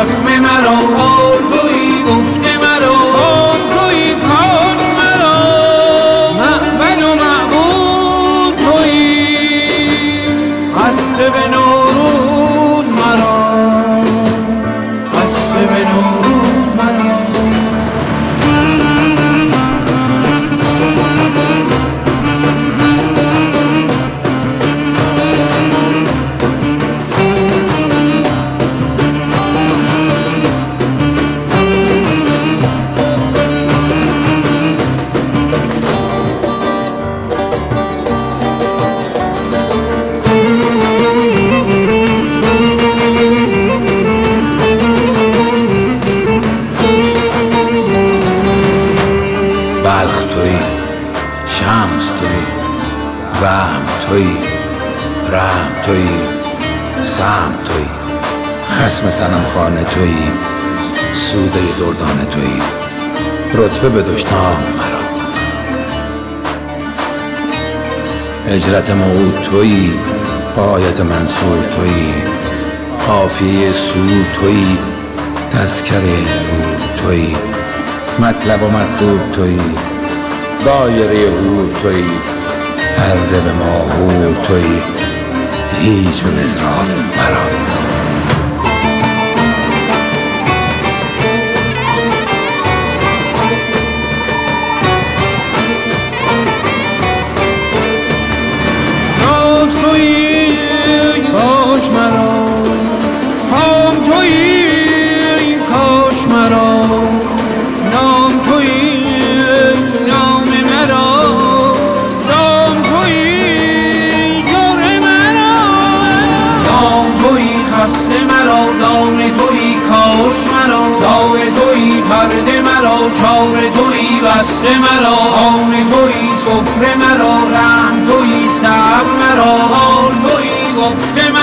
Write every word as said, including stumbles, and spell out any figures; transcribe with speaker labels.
Speaker 1: زخم مرا، آن تویی گفته مرا، آن تویی کاش مرا معبد و معبود تویی. خسته به نوروز مرا، خسته به نوروز مرا.
Speaker 2: بلخ تویی، شمس تویی، وهم تویی، رحم تویی، سهم تویی، خصم صنم خانه تویی، سوده دردانه تویی، رتبه به دشنام مرا. هجرت موعود تویی، غایت منصور تویی، قافیه سرور تویی، تذکره نور تویی، مطلب و مطلوب تویی، دایره حور تویی، پرده به ماهور تویی، هیچ به مزراب مرا.
Speaker 1: کاش مرا، خام تویی کاش مرا، نام تویی نام مرا، جام تویی جور مرا. نام تویی خسته مرا، دام تویی کاش مرا، زال تویی پرده مرا، چار تویی بسته مرا، آن تویی سفره مرا، رحم تویی صبر مرا، آن تویی گفته مرا.